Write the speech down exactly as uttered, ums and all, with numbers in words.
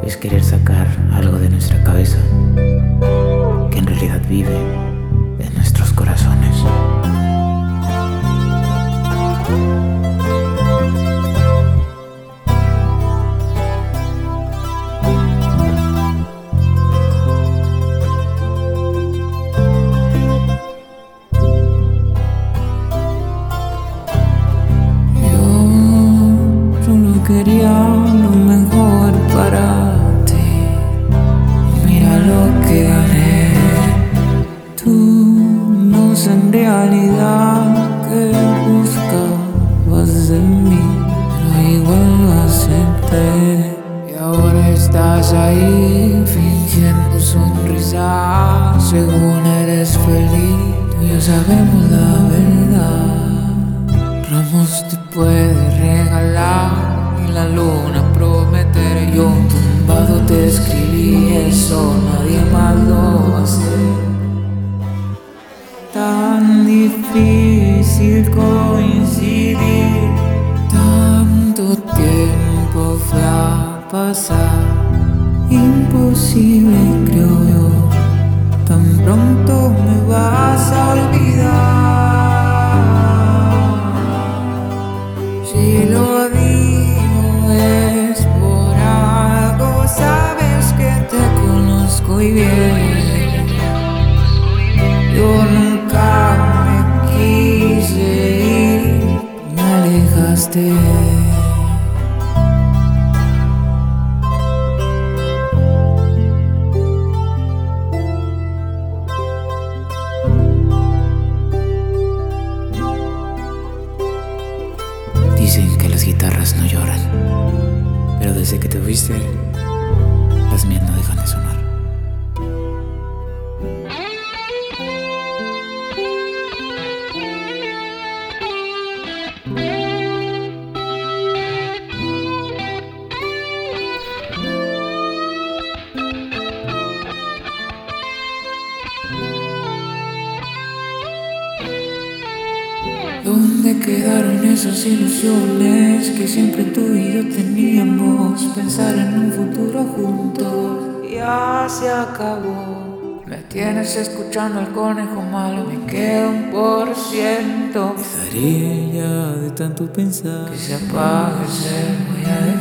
es querer sacar algo de nuestra cabeza que en realidad vive en nuestros corazones. Quería lo mejor para ti y mira lo que gané. Tú no sé en realidad qué buscabas de mí, pero igual lo acepté. Y ahora estás ahí fingiendo sonrisa, según eres feliz. Tú y yo sabemos la verdad. Ramos te puede regalar, la luna prometer. Yo tumbado te escribí eso, nadie más lo va a hacer. Tan difícil coincidir, tanto tiempo fue a pasar. Imposible, creo yo, tan pronto me vas a olvidar. Si lo digo es por algo, sabes que te conozco y bien. Yo nunca me quise ir, me alejaste. Dicen que las guitarras no lloran, pero desde que te fuiste, las mías no dejan de sonar. ¿Dónde quedaron esas ilusiones que siempre tú y yo teníamos? Pensar en un futuro juntos ya se acabó. Me tienes escuchando al conejo malo, me queda un por ciento. Estaría ya de tanto pensar que se apague ese voy a